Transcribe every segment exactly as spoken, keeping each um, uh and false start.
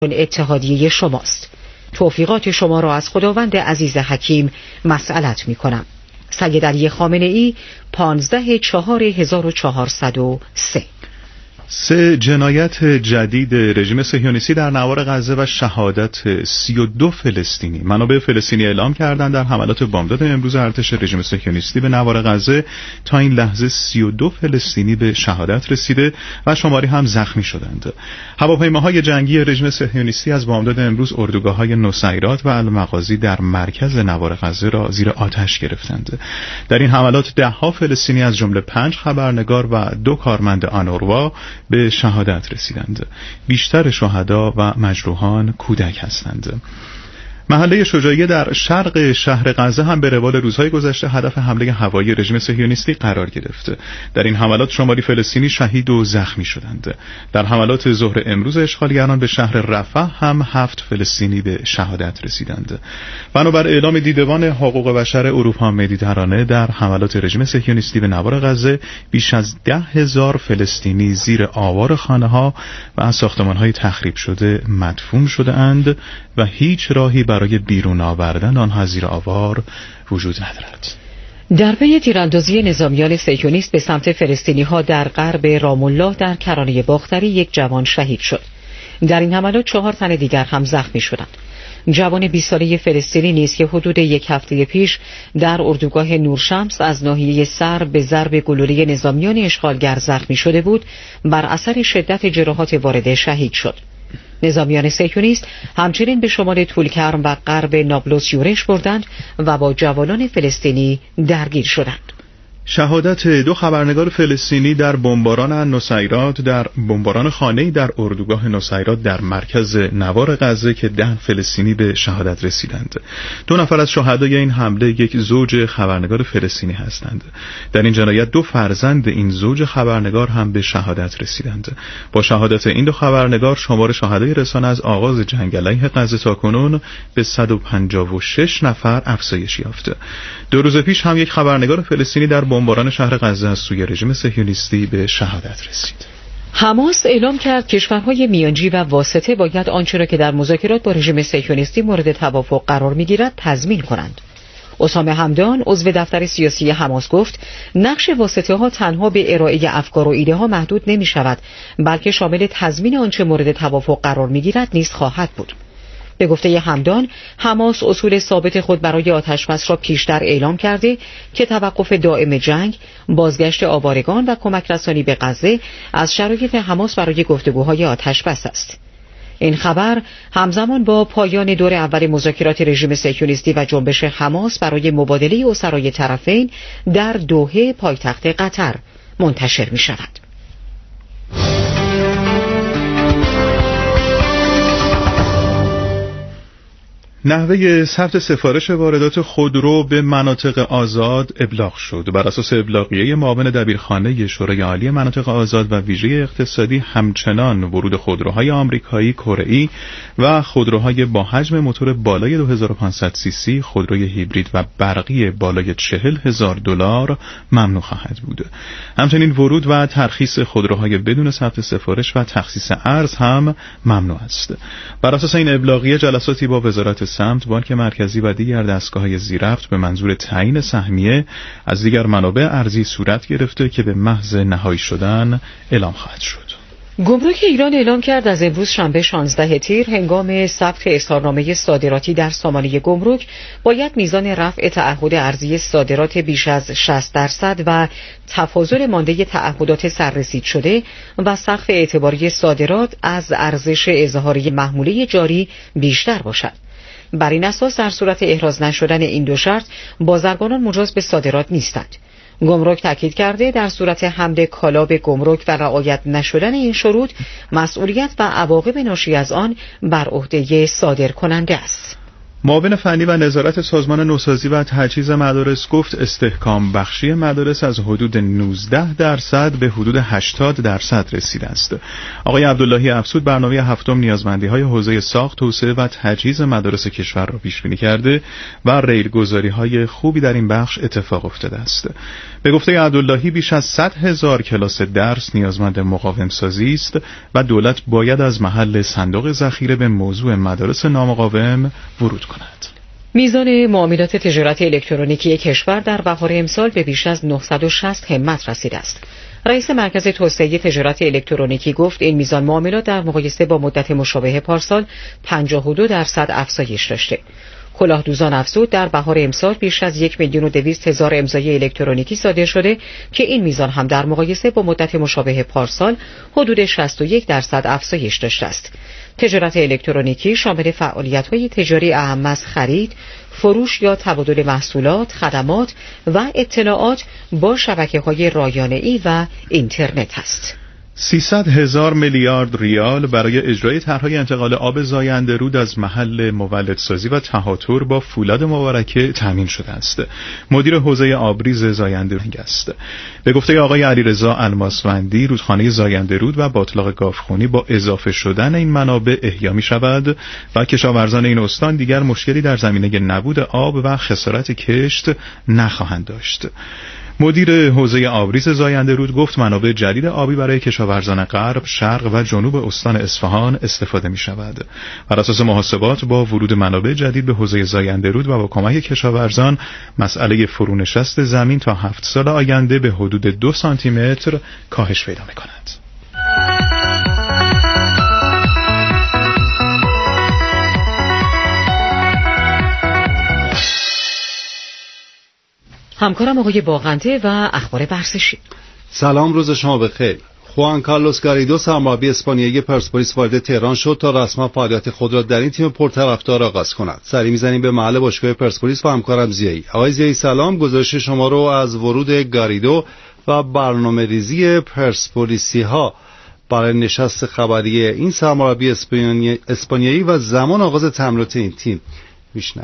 اتحادیه شماست. توفیقات شما را از خداوند عزیز حکیم مسئلت می کنم. سید علی خامنه ای، پانزده چهار هزار و چهارصد و سه. سه جنایت جدید رژیم صهیونیستی در نوار غزه و شهادت سی و دو فلسطینی. منابع فلسطینی اعلام کردند در حملات بامداد امروز ارتش رژیم صهیونیستی به نوار غزه تا این لحظه سی و دو فلسطینی به شهادت رسیده و شماری هم زخمی شدند. هواپیماهای جنگی رژیم صهیونیستی از بامداد امروز اردوگاه‌های نصیرات و المغازی در مرکز نوار غزه را زیر آتش گرفتند. در این حملات ده ها فلسطینی از جمله پنج خبرنگار و دو کارمند آنوروا به شهادت رسیدند. بیشتر شهدا و مجروحان کودک هستند. محله شجاعیه در شرق شهر غزه هم به روال روزهای گذشته هدف حمله هوایی رژیم صهیونیستی قرار گرفت. در این حملات شماری فلسطینی شهید و زخمی شدند. در حملات ظهر امروز اشغالگران به شهر رفح هم هفت فلسطینی به شهادت رسیدند. بنابر اعلام دیدبان حقوق بشر اروپا مدیترانه، در حملات رژیم صهیونیستی به نوار غزه بیش از ده هزار فلسطینی زیر آوار خانه‌ها و از ساختمان‌های تخریب شده مدفون شده اند و هیچ راهی برای بیرون آوردن آنها زیر آوار وجود ندارد. در پی تیراندازی نظامیان صهیونیست به سمت فلسطینی ها در غرب رام الله در کرانه باختری یک جوان شهید شد. در این حملات چهار تن دیگر هم زخمی شدند. جوان بیست ساله فلسطینی نیز که حدود یک هفته پیش در اردوگاه نورشمس از ناحیه سر به ضرب گلوله نظامیان اشغالگر زخمی شده بود، بر اثر شدت جراحات وارده شهید شد. نظامیان صهیونیست همچنین به شمال طولکرم و غرب نابلس یورش بردند و با جوانان فلسطینی درگیر شدند. شهادت دو خبرنگار فلسطینی در بمباران نصیرات در بمباران خانه‌ای در اردوگاه نصیرات در مرکز نوار غزه که ده فلسطینی به شهادت رسیدند. دو نفر از شهدای این حمله یک زوج خبرنگار فلسطینی هستند. در این جنایت دو فرزند این زوج خبرنگار هم به شهادت رسیدند. با شهادت این دو خبرنگار شمار شهدای رسانه از آغاز جنگ علیه غزه تاکنون به صد و پنجاه و شش نفر افزایش یافته. دو روز پیش هم یک خبرنگار فلسطینی در بمباران شهر غزه از سوی رژیم صهیونیستی به شهادت رسید. حماس اعلام کرد کشورهای میانجی و واسطه باید آنچه را که در مذاکرات با رژیم صهیونیستی مورد توافق قرار می‌گیرد تضمین کنند. اسامه همدان عضو دفتر سیاسی حماس گفت نقش واسطه ها تنها به ارائه افکار و ایده ها محدود نمی شود، بلکه شامل تضمین آنچه مورد توافق قرار می‌گیرد نیز خواهد بود. به گفته همدان، حماس اصول ثابت خود برای آتشبس را پیشتر اعلام کرده که توقف دائم جنگ، بازگشت آوارگان و کمک رسانی به غزه از شرایط حماس برای گفتگوهای آتشبس است. این خبر همزمان با پایان دور اول مذاکرات رژیم صهیونیستی و جنبش حماس برای مبادله اسرای طرفین در دوحه پایتخت قطر منتشر می شود. نحوه ثبت سفارش واردات خودرو به مناطق آزاد ابلاغ شد. بر اساس ابلاغیه معاون دبیرخانه شورای عالی مناطق آزاد و ویژه اقتصادی، همچنان ورود خودروهای آمریکایی، کره‌ای و خودروهای با حجم موتور بالای دو هزار و پانصد سی سی، خودروی هیبرید و برقی بالای چهل هزار دلار ممنوع خواهد بود. همچنین ورود و ترخیص خودروهای بدون ثبت سفارش و تخصیص ارز هم ممنوع است. بر اساس این ابلاغیه جلساتی با وزارت سمت، بانک مرکزی و دیگر دستگاه‌های زیرربط به منظور تعیین سهمیه از دیگر منابع ارزی صورت گرفته که به محض نهایی شدن اعلام خواهد شد. گمرک ایران اعلام کرد از امروز شنبه شانزده تیر هنگام ثبت اظهارنامه صادراتی در سامانه گمرک باید میزان رفع تعهد ارزی صادرات بیش از شصت درصد و تفاضل مانده تعهدات سررسید شده و سقف اعتباری صادرات از ارزش اظهاری محموله جاری بیشتر باشد. بر این اساس در صورت احراز نشدن این دو شرط بازرگانان مجاز به صادرات نیستند. گمرک تاکید کرده در صورت حمل کالا به گمرک و رعایت نشدن این شروط مسئولیت و عواقب ناشی از آن بر عهده صادر کننده است. معاون فنی و نظارت سازمان نوسازی و تجهیز مدارس گفت استحکام بخشی مدارس از حدود نوزده درصد به حدود هشتاد درصد رسیده است. آقای عبداللهی افزود برنامه هفتم نیازمندی‌های حوزه ساخت، توسعه و تجهیز مدارس کشور را پیش بینی کرده و ریلگذاری‌های خوبی در این بخش اتفاق افتاده است. به گفته عبداللهی بیش از صد هزار کلاس درس نیازمند مقاوم سازی است و دولت باید از محل صندوق ذخیره به موضوع مدارس نامقاوم ورود کند. میزان معاملات تجارت الکترونیکی کشور در بهار امسال به بیش از نهصد و شصت همت رسیده است. رئیس مرکز توسعه تجارت الکترونیکی گفت این میزان معاملات در مقایسه با مدت مشابه پارسال پنجاه و دو درصد افزایش داشته. کلاهدوزان افزود در بهار امسال بیش از یک میلیون و دویست هزار امضای الکترونیکی صادر شده که این میزان هم در مقایسه با مدت مشابه پارسال حدود شصت و یک درصد افزایش داشته است. تجارت الکترونیکی شامل فعالیت‌های تجاری اهم از خرید، فروش یا تبادل محصولات، خدمات و اطلاعات با شبکه‌های رایانه‌ای و اینترنت است. سیصد هزار میلیارد ریال برای اجرای طرح‌های انتقال آب زاینده رود از محل مولدسازی و تهاتر با فولاد مبارکه تامین شده است. مدیر حوزه آبریز زاینده رود است. به گفته آقای علیرضا الماسوندی، رودخانه زاینده رود و باطلاق گاوخونی با اضافه شدن این منابع احیا می‌شود و کشاورزان این استان دیگر مشکلی در زمینه نبود آب و خسارت کشت نخواهند داشت. مدیر حوزه آبریز زاینده رود گفت منابع جدید آبی برای کشاورزان غرب، شرق و جنوب استان اصفهان استفاده می شود. بر اساس محاسبات با ورود منابع جدید به حوزه زاینده رود و با کمک کشاورزان مسئله فرونشست زمین تا هفت سال آینده به حدود دو سانتی متر کاهش پیدا می کند. همکارم آقای باغنده و اخبار ورزشی. سلام، روز شما بخیر. خوان کارلوس گاریدو سرمربی اسپانیایی پرسپولیس وارد تهران شد تا رسما فعالیت خود را در این تیم پرطرفدار آغاز کند. سری میزنیم به محل باشگاه پرسپولیس و همکارم زیایی. آقای زیایی سلام، گزارش شما رو از ورود گاریدو و برنامه‌ریزی پرسپولیسی ها برای نشست خبری این سرمربی اسپانیایی و زمان آغاز تمرینات این تیم میشنویم.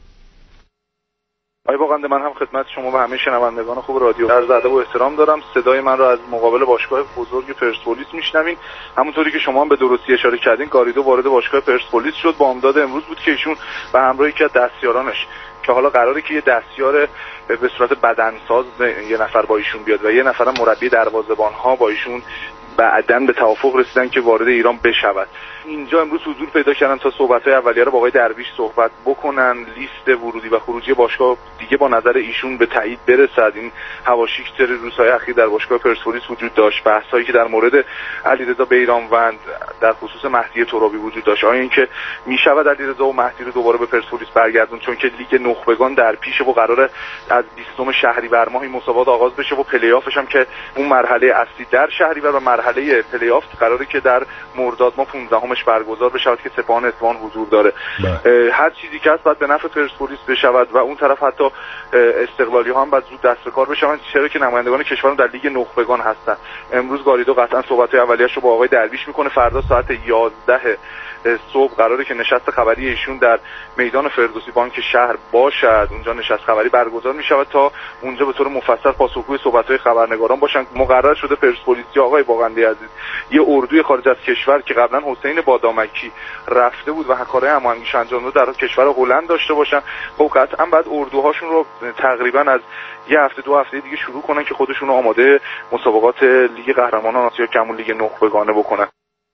آقای باغنده، من هم خدمت شما و همه شنوندگان خوب رادیو عرض ادب و احترام دارم. صدای من را از مقابل باشگاه بزرگ پرسپولیس میشنوین. همونطوری که شما هم به درستی اشاره کردین، گاریدو وارد باشگاه پرسپولیس شد. با امداد امروز بود که ایشون به همراه یکی از دستیارانش که حالا قراره که یه دستیار به صورت بدنساز یه نفر با ایشون بیاد و یه نفرم مربی دروازه‌بان‌ها با ایشون بعداً به توافق رسیدن که وارد ایران بشود. اینجا امروز حضور پیدا کردن تا صحبت‌های اولیه رو با آقای درویش صحبت بکنن. لیست ورودی و خروجی باشگاه دیگه با نظر ایشون به تایید برسد. این حواشی که روزهای اخیر در باشگاه پرسپولیس وجود داشت، بحثایی که در مورد علیرضا بیرانوند در خصوص مهدی ترابی وجود داشت، آیا اینکه میشود علیرضا و مهدی رو دوباره به پرسپولیس برگردون، چون که لیگ نخبگان در پیشه و قراره از بیستم شهریور ماه این مسابقات آغاز بشه و پلی‌آفش هم که اون مرحله اصلی در شهریور و مرحله پلی‌آف قراره که در مرداد ماه پانزدهم برگزار بشود که سپاهان اصفهان حضور داره. هر چیزی که هست باید به نفع پرسپولیس بشود و اون طرف حتی استقلالی ها هم باید زود دست به کار بشوند، چرا که نمایندگان کشور در لیگ نخبگان هستن. امروز گاریدو قطعا صحبت‌های اولیه‌اش رو با آقای درویش میکنه. فردا ساعت یازده صبح قراره که نشست خبری ایشون در میدان فردوسی بانک شهر باشد. اونجا نشست خبری برگزار میشود تا اونجا به طور مفصل پاسخگوی صحبت‌های خبرنگاران باشن. مقرر شده پرسپولیسی آقای باغنده عزیز یه اردوی خارج از کشور که قبلا حسین بادامکی رفته بود و کارهای هماهنگیش انجام داد در کشور هلند داشته باشن. خب قطعا بعد اردوهاشون رو تقریبا از یه هفته دو هفته دیگه شروع کنن که خودشون رو آماده مسابقات لیگ قهرمانان آسیا که همون لیگ نخبگانه بکنن.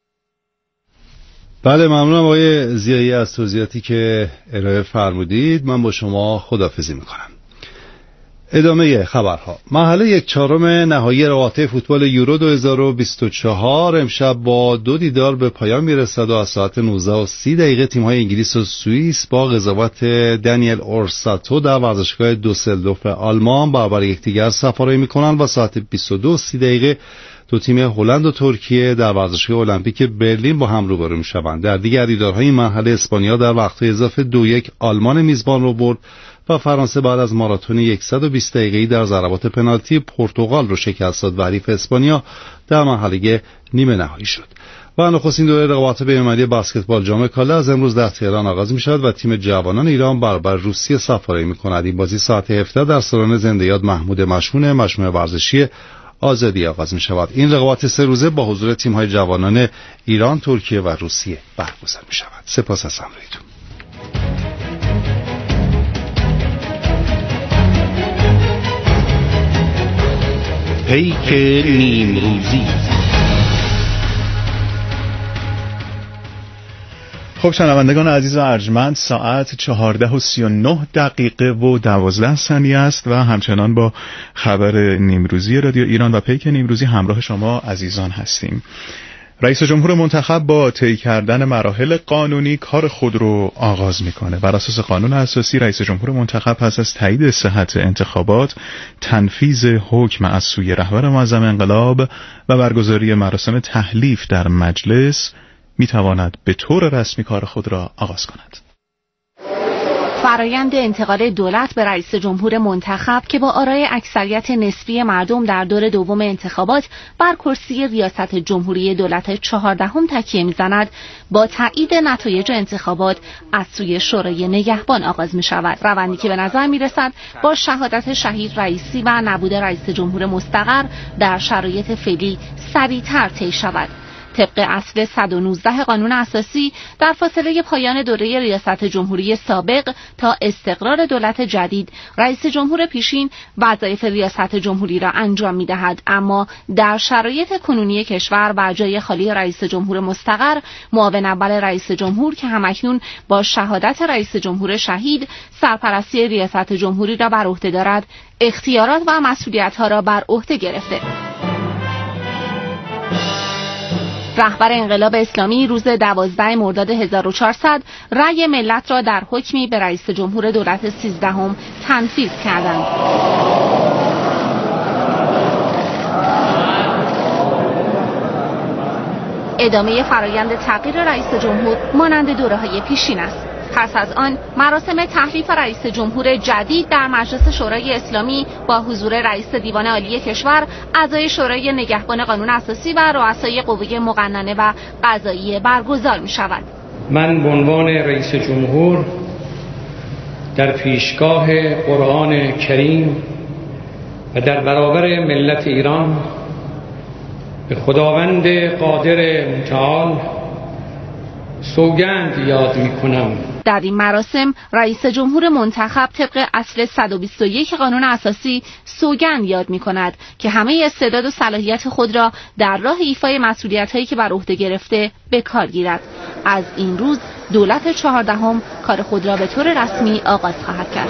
بله، ممنونم آقای زیایی از توضیحاتی که ارائه فرمودید. من با شما خداحافظی میکنم. ادامه خبرها. مرحله یک چهارم نهایی رقابت فوتبال یورو دو هزار و بیست و چهار امشب با دو دیدار به پایان میرسد و از ساعت نوزده و سی دقیقه تیم‌های انگلیس و سوئیس با قضاوت دنیل اورساتو در ورزشگاه دوسلدورف آلمان برابر یکدیگر سفارایی میکنند و ساعت بیست و دو و سی دقیقه دو تیم هلند و ترکیه در ورزشگاه المپیک برلین با هم روبرو میشوند. در دیگر دیدارهای این مرحله اسپانیا در وقت اضافه دو یک آلمان میزبان رو برد و فرانسه بعد از ماراتون صد و بیست دقیقه‌ای در ضربات پنالتی پرتغال رو شکست داد و حریف اسپانیا در مرحله نیمه نهایی شد. و نخستین دوره رقابت بین‌المللی بسکتبال جام کاله از امروز در تهران آغاز می‌شود و تیم جوانان ایران برابر روسیه سفاری می‌کند. این بازی ساعت هفده در سالن زنده یاد محمود مشمون مجموعه ورزشی آزادی آغاز می‌شود. این رقابت سه روزه با حضور تیم‌های جوانان ایران، ترکیه و روسیه برگزار می‌شود. سپاس از همراهیتون. پیک نیمروزی. خب شنوندگان عزیز و ارجمند، ساعت چهارده و سی و نه دقیقه و دوازده ثانیه است و همچنان با خبر نیمروزی رادیو ایران و پیک نیمروزی همراه شما عزیزان هستیم. رئیس جمهور منتخب با طی کردن مراحل قانونی کار خود رو آغاز میکنه. بر اساس قانون اساسی رئیس جمهور منتخب پس از تایید صحت انتخابات، تنفیذ حکم از سوی رهبر معظم انقلاب و برگزاری مراسم تحلیف در مجلس میتواند به طور رسمی کار خود را آغاز کند. فرایند انتقال دولت به رئیس جمهور منتخب که با آرای اکثریت نسبی مردم در دور دوم انتخابات بر کرسی ریاست جمهوری دولت چهاردهم تکیه می‌زند، با تایید نتایج انتخابات از سوی شورای نگهبان آغاز می‌شود. روندی که به نظر می‌رسد با شهادت شهید رئیسی و نبود رئیس جمهور مستقر در شرایط فعلی سریع‌تر طی شود. طبق اصل صد و نوزده قانون اساسی، در فاصله پایان دوره ریاست جمهوری سابق تا استقرار دولت جدید، رئیس جمهور پیشین وظایف ریاست جمهوری را انجام می‌دهد، اما در شرایط کنونی کشور و جای خالی رئیس جمهور مستقر، معاون اول رئیس جمهور که همکنون با شهادت رئیس جمهور شهید سرپرستی ریاست جمهوری را بر عهده دارد، اختیارات و مسئولیت‌ها را بر عهده گرفته. رهبر انقلاب اسلامی روز دوازده مرداد هزار و چهارصد رأی ملت را در حکمی به رئیس جمهور دولت سیزدهم تنفیذ کردند. ادامه فرایند تغییر رئیس جمهور مانند دوره‌های پیشین است. پس از آن مراسم تحلیف رئیس جمهور جدید در مجلس شورای اسلامی با حضور رئیس دیوان عالی کشور، اعضای شورای نگهبان قانون اساسی و رؤسای قوه مقننه و قضاییه برگزار می شود. من به عنوان رئیس جمهور در پیشگاه قرآن کریم و در برابر ملت ایران به خداوند قادر متعال سوگند یاد می کنم. در این مراسم رئیس جمهور منتخب طبق اصل صد و بیست و یک قانون اساسی سوگند یاد می کند که همه استعداد و صلاحیت خود را در راه ایفای مسئولیت‌هایی که بر عهده گرفته به کار گیرد. از این روز دولت چهاردهم کار خود را به طور رسمی آغاز خواهد کرد.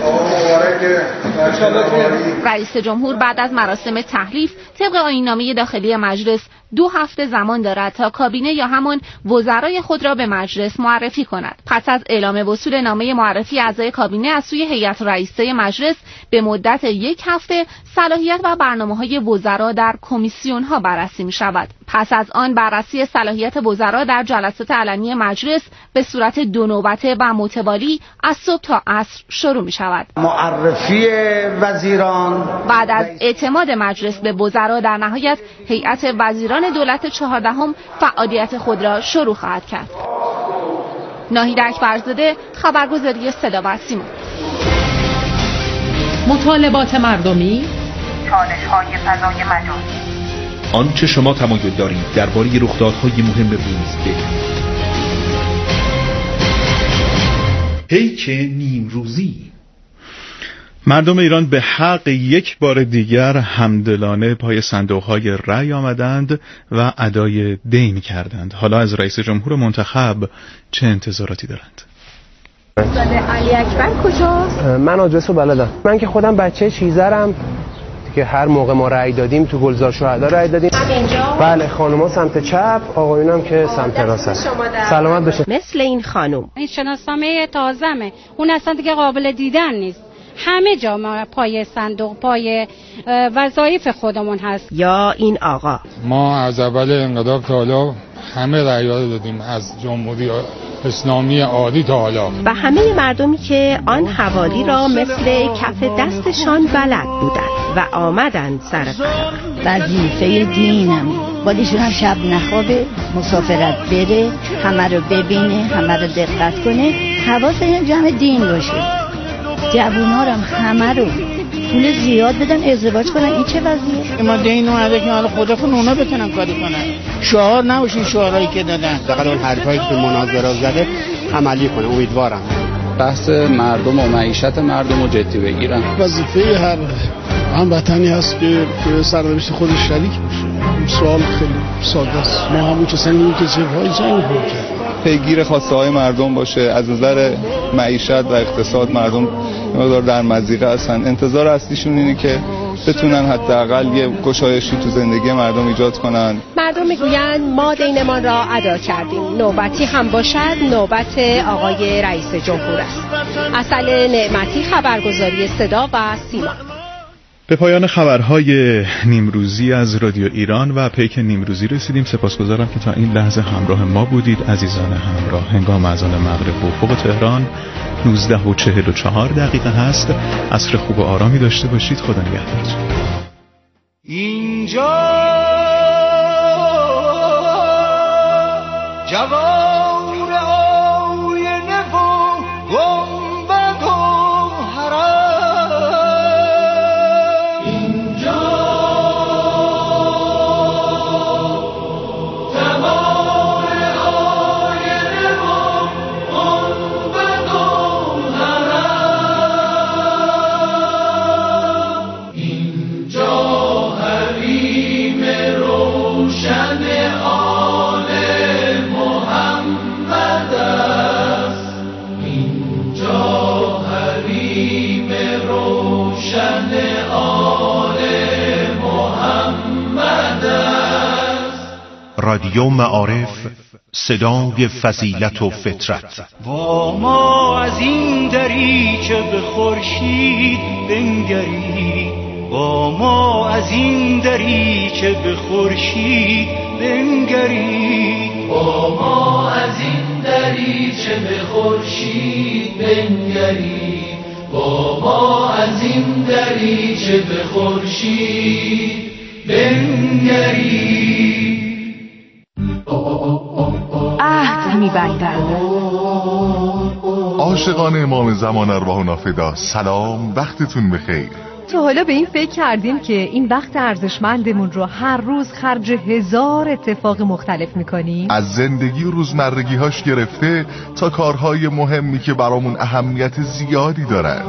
رئیس جمهور بعد از مراسم تحلیف طبق آیین‌نامه داخلی مجلس دو هفته زمان دارد تا کابینه یا همان وزرای خود را به مجلس معرفی کند. پس از اعلام وصول نامه معرفی اعضای کابینه از سوی هیئت رئیسه مجلس، به مدت یک هفته صلاحیت و برنامه‌های وزرا در کمیسیون‌ها بررسی می‌شود. پس از آن بررسی صلاحیت وزرا در جلسات علنی مجلس به صورت دو نوبته و متوالی از صبح تا عصر شروع می‌شود. معرفی وزیران بعد از اعتماد مجلس به وزرا، در نهایت هیئت وزیران دولت چهاردهم فعالیت خود را شروع خواهد کرد. ناهید اکبرزاده، خبرگزاری صدا و سیما. مطالبات مردمی، چالش‌های فضای مجازی، آنچه شما تمایل دارید درباره رخدادهای مهم روز بگویید. پیک نیمروزی. مردم ایران به حق یک بار دیگر همدلانه پای صندوق‌های رأی آمدند و ادای دین کردند. حالا از رئیس جمهور منتخب چه انتظاراتی دارند؟ علی اکبر کجاست؟ من آدرس رو بلدم. من که خودم بچه چیزرم که هر موقع ما رأی دادیم تو گلزار شهدا رأی دادیم. اینجا؟ بله، خانوما سمت چپ، آقایونم که سمت راست. سلامت بشه. مثل این خانم. این شناسنامه تازمه. اون اصلا دیگه قابل دیدن نیست. همه جا ما پای صندوق، پای وظایف خودمون هست. یا این آقا. ما از اول انقلاب تا حالا همه رأی‌ها رو دادیم، از جمهوری اسلامی عادی تا حالا. و همه مردمی که آن حوالی را مثل کف دستشان بلد بودند و آمدند سر کار. وظیفه دینم باید ایشون هم شب نخوابه، مسافرت بره، همه رو ببینه، همه رو دقت کنه، حواس این جمع دین باشه. جوونا رو همه رو پول زیاد بدن ازدواج کنن. این چه وضعیه؟ ما دین اومده که حالا خودشون اونا بتونن کاری کنن، شعار نباشین شعارهایی که دادن. دقیقاً اون حرفایی که مناظره زده عملی کنه. امیدوارم بحث مردم و معیشت مردم رو جدی بگیرن. وظیفه هر هموطنی هست که به سرنوشت خودش شریک باشه. سوال خیلی ساده است. ما همون کسانی که چهرهای جنگ بود پیگیر خواسته های مردم باشه. از نظر معیشت و اقتصاد مردم مقدار در مضیقه هستن. انتظار اصلیشون اینه که بتونن حداقل یه گشایشی تو زندگی مردم ایجاد کنن. مردم میگویند ما دینمان را ادا کردیم، نوبتی هم باشد نوبت آقای رئیس جمهور است. اصل نعمتی، خبرگزاری صدا و سیما. به پایان خبرهای نیمروزی از رادیو ایران و پیک نیمروزی رسیدیم. سپاسگزارم که تا این لحظه همراه ما بودید. عزیزان همراه، هنگام اذان مغرب به افق تهران نوزده و چهل و چهار دقیقه هست. عصر خوب و آرامی داشته باشید. خدا نگهدارتون. اینجا جوار آینه و گنبد و حرم، اینجا جوار آینه و گنبد و حرم، اینجا حریم روشن آل محمد است، اینجا حریم روشن آل محمد است. رادیو معارف، صدای فضیلت و فطرت. با ما از این دریچه به خورشید بنگرید، با ما از این دریچه به خورشید بنگرید، با ما از این دریچه به خورشید بنگرید، با ما از این دریچه به خورشید بنگرید. عهد می‌بندند. عاشقان امام زمان ارواحنا فدا، سلام، وقتتون بخیر. تا حالا به این فکر کردیم که این وقت ارزشمندمون رو هر روز خرج هزار اتفاق مختلف میکنیم؟ از زندگی روزمرگی هاش گرفته تا کارهای مهمی که برامون اهمیت زیادی دارن.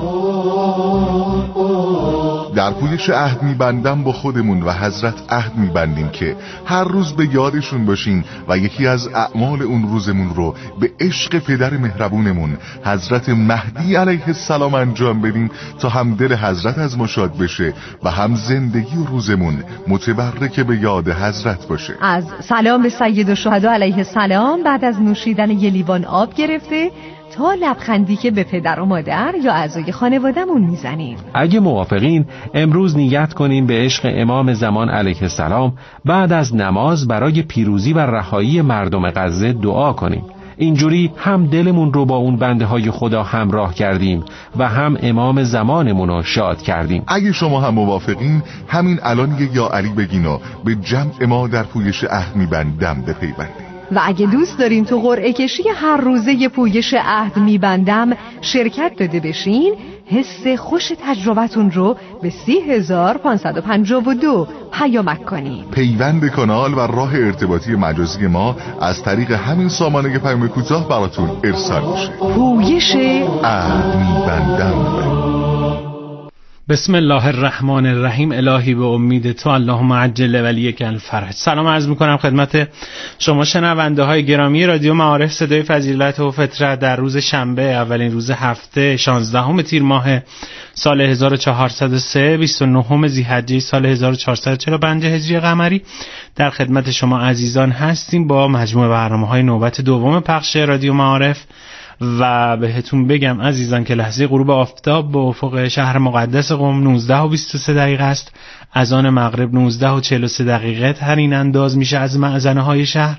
در پویش عهد میبندم با خودمون و حضرت عهد میبندیم که هر روز به یادشون باشیم و یکی از اعمال اون روزمون رو به عشق پدر مهربونمون حضرت مهدی علیه السلام انجام بدیم تا هم دل حضرت از ما شاد بشه و هم زندگی و روزمون متبرک به یاد حضرت باشه. از سلام به سید الشهدا علیه السلام بعد از نوشیدن یه لیوان آب گرفته تا لبخندی که به پدر و مادر یا اعضای خانواده‌مون میزنیم. اگه موافقین امروز نیت کنیم به عشق امام زمان علیه السلام بعد از نماز برای پیروزی و رهایی مردم غزه دعا کنیم. اینجوری هم دلمون رو با اون بنده های خدا همراه کردیم و هم امام زمانمون رو شاد کردیم. اگه شما هم موافقین همین الان یه یا علی بگین و به جمع ما در پویش عهد میبندم بپیوندید. و اگه دوست دارین تو قرعه کشی هر روزه پویش عهد میبندم شرکت داده بشین، حس خوش تجربتون رو به سی هزار پانصد و پنجاه و دو پیامک کنین. پیوند کانال و راه ارتباطی مجازی ما از طریق همین سامانه پیام کوتاه براتون ارسال میشه. پویش عهد میبندم. بسم الله الرحمن الرحیم. الهی به امید تو اللهم عجل ولیک الفرج. سلام عرض میکنم خدمت شما شنونده های گرامی رادیو معارف صدای فضیلت و فطرت در روز شنبه اولین روز هفته شانزدهم تیر ماه سال هزار و چهارصد و سه بیست و نهم ذی‌حجه سال هزار و چهارصد و چهل و پنج هجری قمری در خدمت شما عزیزان هستیم با مجموعه برنامه‌های نوبت دوم پخش رادیو معارف. و بهتون بگم عزیزان که لحظه غروب آفتاب به افق شهر مقدس قم نوزده و بیست و سه دقیقه است. اذان مغرب نوزده و چهل و سه دقیقه ترین انداز میشه از مأذنه های شهر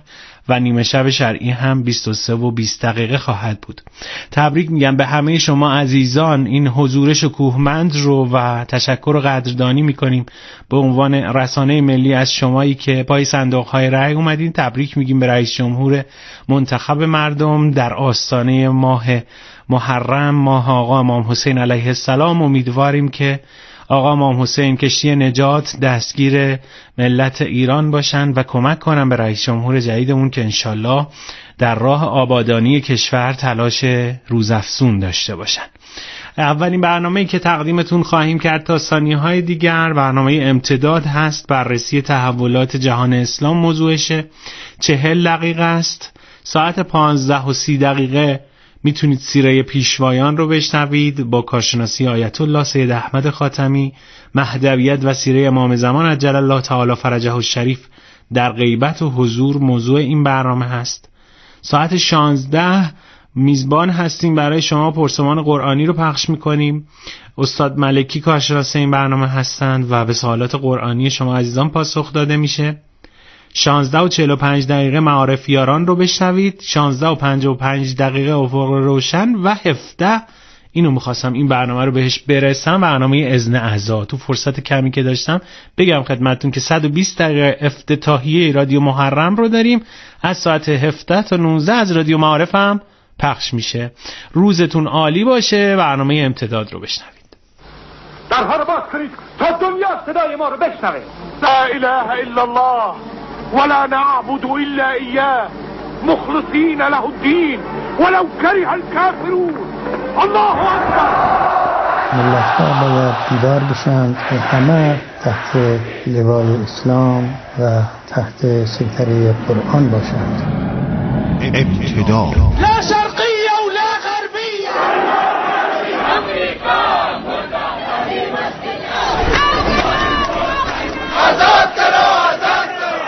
و نیمه شب شرعی هم بیست و سه و بیست دقیقه خواهد بود. تبریک میگم به همه شما عزیزان، این حضور شکوهمند رو و تشکر و قدردانی میکنیم به عنوان رسانه ملی از شمایی که پای صندوق‌های رأی اومدین. تبریک میگیم به رئیس جمهور منتخب مردم در آستانه ماه محرم، ماه آقا امام حسین علیه السلام. امیدواریم که آقا امام حسین کشتی نجات دستگیر ملت ایران باشن و کمک کنن به رئیس جمهور جدیدمون که انشالله در راه آبادانی کشور تلاش روزافزون داشته باشن. اولین برنامه‌ای که تقدیمتون خواهیم کرد تا ثانیه‌های دیگر برنامه امتداد هست. بررسی تحولات جهان اسلام موضوعشه. چهل دقیقه است. ساعت پانزده و سی دقیقه میتونید سیره پیشوایان رو بشنوید با کارشناسی آیت الله سید احمد خاتمی. مهدویت و سیره امام زمان عجل الله تعالی فرجه الشریف در غیبت و حضور موضوع این برنامه هست. ساعت شانزده میزبان هستیم برای شما، پرسمان قرآنی رو پخش میکنیم. استاد ملکی کارشناس این برنامه هستند و به سوالات قرآنی شما عزیزان پاسخ داده میشه. شانزده و چهل و پنج دقیقه معارف یاران رو بشنوید. شانزده و پنجاه و پنج دقیقه افق روشن و هفده، اینو میخواستم این برنامه رو بهش برسم، برنامه اذن اعضا. تو فرصت کمی که داشتم بگم خدمتتون که صد و بیست دقیقه افتتاحیه رادیو محرم رو داریم از ساعت هفده تا نوزده از رادیو معارف هم پخش میشه. روزتون عالی باشه. برنامه امتداد رو بشنوید. درها رو باز کنید تا دنیا صدای ما رو بشنوه. لا اله الا الله ولا نعبد الا اياه مخلصين له الدين ولو كره الكافرون. الله اکبر. ملت ها باید بیدار بشند که همه تحت لوای اسلام و تحت سیطره قرآن باشند. ابتدا لا شرقية ولا غربية. امریکا آزاد کرو آزاد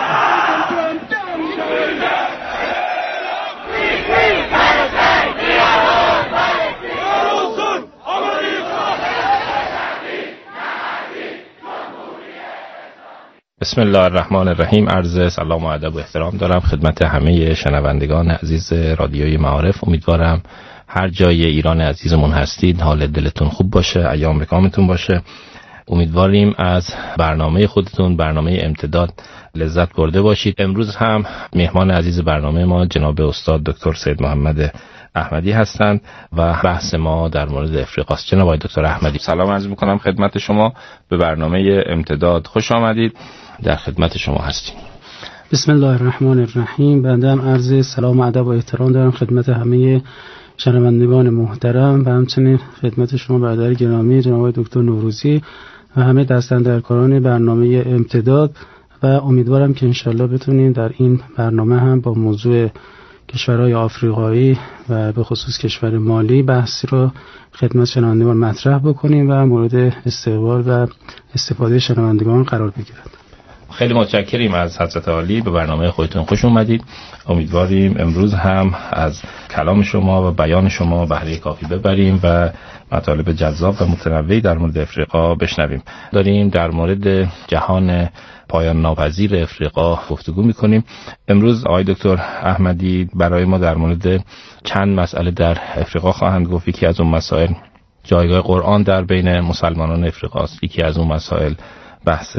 بسم الله الرحمن الرحیم. عرض سلام و ادب و احترام دارم خدمت همه شنوندگان عزیز رادیوی معارف. امیدوارم هر جای ایران عزیزمون هستید حال دلتون خوب باشه، ایام بکامتون باشه. امیدواریم از برنامه خودتون، برنامه امتداد، لذت برده باشید. امروز هم مهمان عزیز برنامه ما جناب استاد دکتر سید محمد احمدی هستند و بحث ما در مورد افریقاست. جناب آقای دکتر احمدی سلام عرض می‌کنم خدمت شما. به برنامه امتداد خوش آمدید. در خدمت شما هستیم. بسم الله الرحمن الرحیم. بنده هم عرض سلام و ادب و احترام دارم خدمت همه شنوندگان محترم و همچنین خدمت شما برادر گرامی جناب دکتر نوروزی و همه دستاندرکاران برنامه امتداد و امیدوارم که انشالله بتونیم در این برنامه هم با موضوع کشورهای آفریقایی و به خصوص کشور مالی بحثی رو خدمت شنوندگان مطرح بکنیم و مورد استقبال و استفاده شنوندگان قرار بگیرد. خیلی متشکریم از حضرت عالی. به برنامه خودتون خوش اومدید. امیدواریم امروز هم از کلام شما و بیان شما بهره کافی ببریم و مطالب جذاب و متنوعی در مورد افریقا بشنویم. داریم در مورد جهان پایان ناپذیر افریقا گفتگو میکنیم. امروز آقای دکتر احمدی برای ما در مورد چند مسئله در افریقا خواهند گفت. یکی از اون مسائل جایگاه قرآن در بین مسلمانان افریقاست. یکی از اون مسائل بحث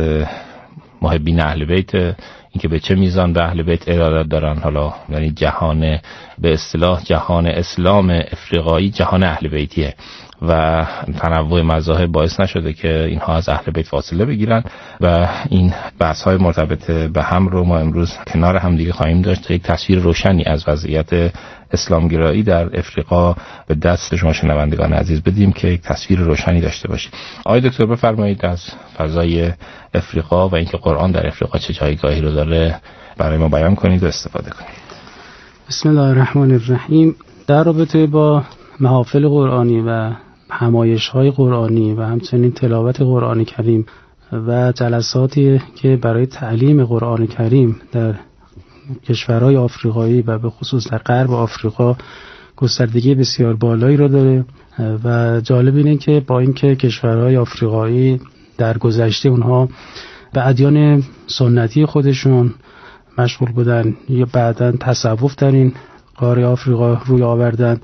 محبین اهل بیت، اینکه به چه میزان به اهل بیت ارادت دارن. حالا یعنی جهان به اصطلاح جهان اسلام افریقایی جهان اهل بیتیه و تنوع مذاهب باعث نشده که اینها از اهل بیت فاصله بگیرن و این بحث های مرتبط به هم رو ما امروز کنار هم دیگه خواهیم داشت تا یک تصویر روشنی از وضعیت اسلامگرایی در افریقا به دست شما شنوندگان عزیز بدیم که یک تصویر روشنی داشته باشید. آقای دکتر بفرمایید از فضای افریقا و اینکه قرآن در افریقا چه جایگاهی رو داره برای ما بیان کنید و استفاده کنید. بسم الله الرحمن الرحیم. در رابطه با محافل قرآنی و همایش‌های قرآنی و همچنین تلاوت قرآن کریم و جلساتی که برای تعلیم قرآن کریم در کشورهای آفریقایی و به خصوص در غرب آفریقا گستردگی بسیار بالایی را داره و جالب اینه که با اینکه کشورهای آفریقایی در گذشته اونها به ادیان سنتی خودشون مشغول بودن یا بعداً تصوف در این قاره آفریقا روی آوردن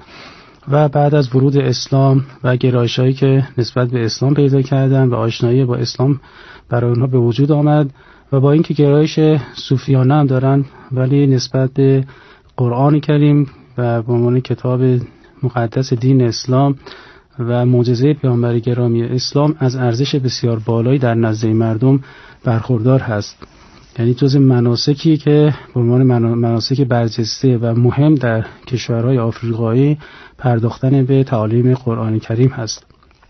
و بعد از ورود اسلام و گرایش‌هایی که نسبت به اسلام پیدا کردن و آشنایی با اسلام برای اونها به وجود آمد و با اینکه گرایش صوفیانه هم دارن ولی نسبت به قرآن کریم و به عنوان کتاب مقدس دین اسلام و معجزه پیامبر گرامی اسلام از ارزش بسیار بالایی در نزد مردم برخوردار هست. یعنی جز مناسکی که به عنوان مناسک برجسته و مهم در کشورهای آفریقایی پرداختن به تعالیم قرآن کریم هست.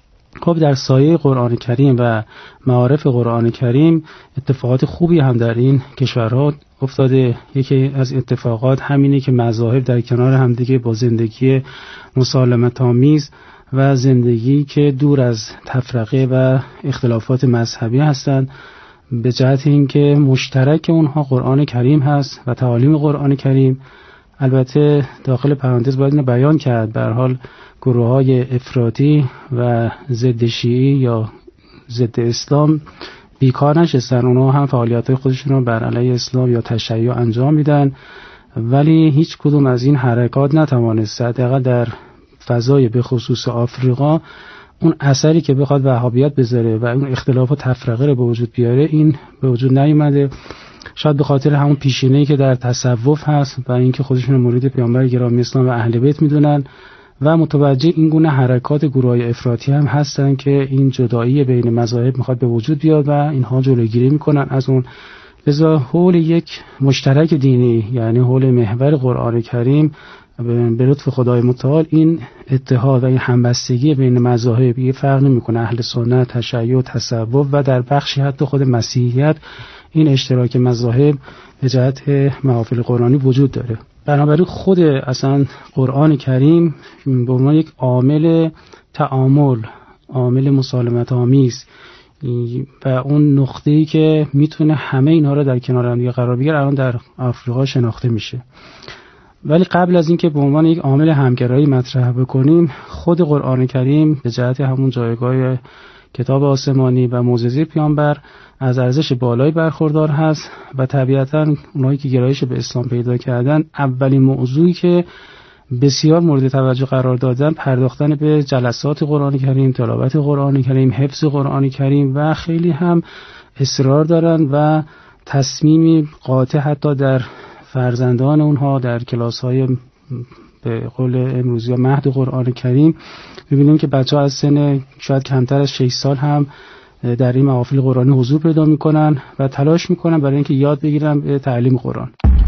خب در سایه قرآن کریم و معارف قرآن کریم اتفاقات خوبی هم در این کشورها افتاده. یکی از اتفاقات همینه که مذاهب در کنار همدیگه با زندگی مسالمت آمیز و زندگی که دور از تفرقه و اختلافات مذهبی هستند، به جهت اینکه مشترک اونها قرآن کریم هست و تعالیم قرآن کریم. البته داخل پرانتز باید اینو بیان کرد، به هر حال گروه‌های افراطی و ضد شیعی یا ضد اسلام بیکار نشستن، اونها هم فعالیت‌های خودشون رو بر علیه اسلام یا تشیع انجام میدن، ولی هیچ کدوم از این حرکات نتوانست حداقل در فضای به خصوص آفریقا اون اثری که بخواد وهابیت بذاره و اون اختلاف و تفرقه رو به وجود بیاره این به وجود نیومده. شاید به خاطر همون پیشینه‌ای که در تصوف هست و اینکه خودشون مرید پیامبر گرامی اسلام و اهل بیت میدونن و متوجه این گونه حرکات گروه‌های افراطی هم هستن که این جدایی بین مذاهب میخواد به وجود بیاد و اینها جلوگیری میکنن از اون. لذا حول یک مشترک دینی یعنی حول محور قرآن کریم به لطف خدای متعال این اتحاد و این همبستگی بین مذاهب یه فرق نمیکنه، اهل سنت، تشیع، تصوف و در بخشی حتی خود مسیحیت این اشتراک مذاهب به جهت محافل قرآنی وجود داره. بنابراین خود اصلا قرآن کریم به عنوان یک عامل تعامل، عامل مسالمت آمیز و اون نقطه‌ای که میتونه همه اینها رو در کنار هم دیگه قرار بگیره الان در آفریقا شناخته میشه. ولی قبل از اینکه به عنوان یک عامل همگرایی مطرح بکنیم، خود قرآن کریم به جهت همون جایگاه کتاب آسمانی و معجزه پیامبر از ارزش بالایی برخوردار هست و طبیعتاً اونایی که گرایش به اسلام پیدا کردن اولین موضوعی که بسیار مورد توجه قرار دادن پرداختن به جلسات قرآن کریم، تلاوت قرآن کریم، حفظ قرآن کریم و خیلی هم اصرار دارن و تصمیمی قاطع حتی در فرزندان اونها در کلاس‌های به قول امروزی مهد قرآن کریم می‌بینیم که بچه‌ها از سن شاید کمتر از شش سال هم در این محافل قرآنی حضور پیدا می‌کنن و تلاش می‌کنن برای اینکه یاد بگیرن به تعلیم قرآن.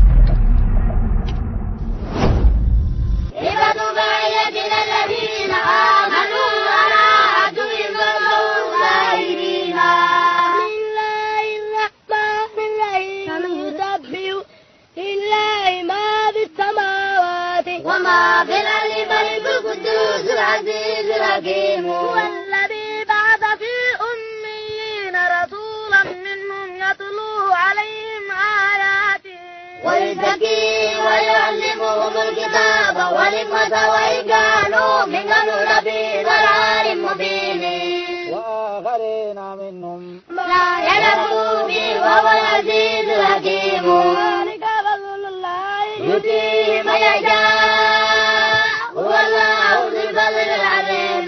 هو الذي بعث في الأميين رسولا منهم يتلو عليهم آياته ويزكيهم ويعلمهم الكتاب والحكمة وإن كانوا من قبل لفي ضلال مبين وآخرين منهم لا يعلمون به وهو العزيز الحكيم ذلك فضل الله يؤتيه من يشاء والله ذو الفضل العظيم.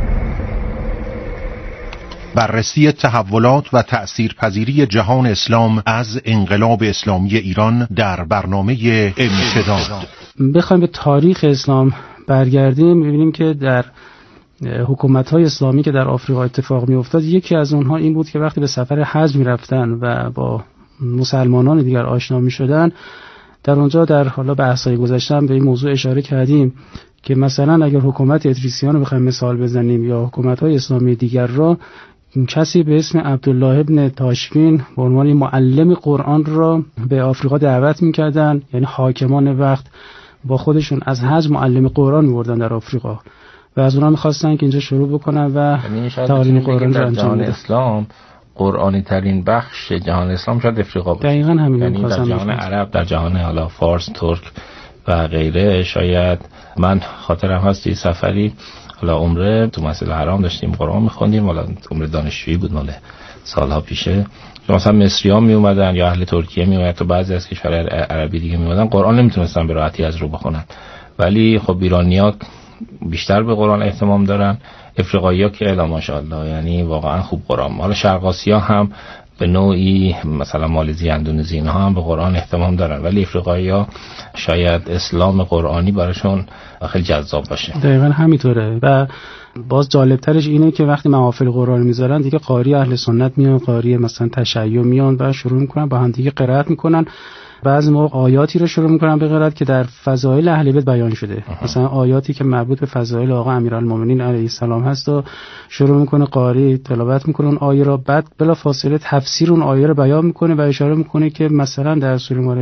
بررسی تحولات و تأثیرپذیری جهان اسلام از انقلاب اسلامی ایران در برنامه امتداد. بخوایم به تاریخ اسلام برگردیم می‌بینیم که در حکومت‌های اسلامی که در آفریقا اتفاق می‌افتاد یکی از اونها این بود که وقتی به سفر حج می‌رفتن و با مسلمانان دیگر آشنا می‌شدن، در اونجا در حالا بحث‌های گذشته به این موضوع اشاره کردیم که مثلا اگر حکومت ادریسیان رو بخوایم مثال بزنیم یا حکومت‌های اسلامی دیگر را، کسی به اسم عبدالله ابن تاشفین به عنوان معلم قرآن را به آفریقا دعوت می‌کردن، یعنی حاکمان وقت با خودشون از حج معلم قرآن می‌بردن در آفریقا و از اونها می‌خواستن که اینجا شروع بکنن و تعلیم قرآن را انجام بدن. اسلام قرآنی ترین بخش جهان اسلام شاید افریقا باشه. دقیقاً همین یعنی در جهان عرب، در جهان حالا فارس، ترک و غیره. شاید من خاطرم هست سفری حالا عمره تو مسجد الحرام داشتیم قرآن می‌خوندیم، حالا عمره دانشجویی بود مال سالها پیشه، مثلا مصری‌ها می اومدن یا اهل ترکیه می اومدن، تو بعضی از کشورهای عربی دیگه می اومدن، قرآن نمیتونستن به راحتی از رو بخونن، ولی خب ایرانی‌ها بیشتر به قرآن اهتمام دارن، افریقایی‌ها که الا ماشاءالله یعنی واقعا خوب قرآن، حالا شرق آسیا هم به نوعی مثلا مالزی، اندونزی اینها هم به قرآن احتمام دارن، ولی افریقایی‌ها شاید اسلام قرآنی براشون خیلی جذاب باشه. دقیقاً همینطوره. و باز جالبترش اینه که وقتی محافل قرآن میذارن دیگه قاری اهل سنت میان، قاری مثلا تشیع میان و شروع میکنن با هم دیگه قرائت میکنن. بعضی موقع آیاتی رو شروع میکنن به قرائت که در فضایل اهل بیت بیان شده، مثلا آیاتی که مربوط به فضایل آقا امیرالمومنین علیه السلام هست و شروع میکنه قاری تلاوت میکنه اون آیه رو، بعد بلافاصله تفسیر اون آیه رو بیان میکنه و اشاره میکنه که مثلا در سوره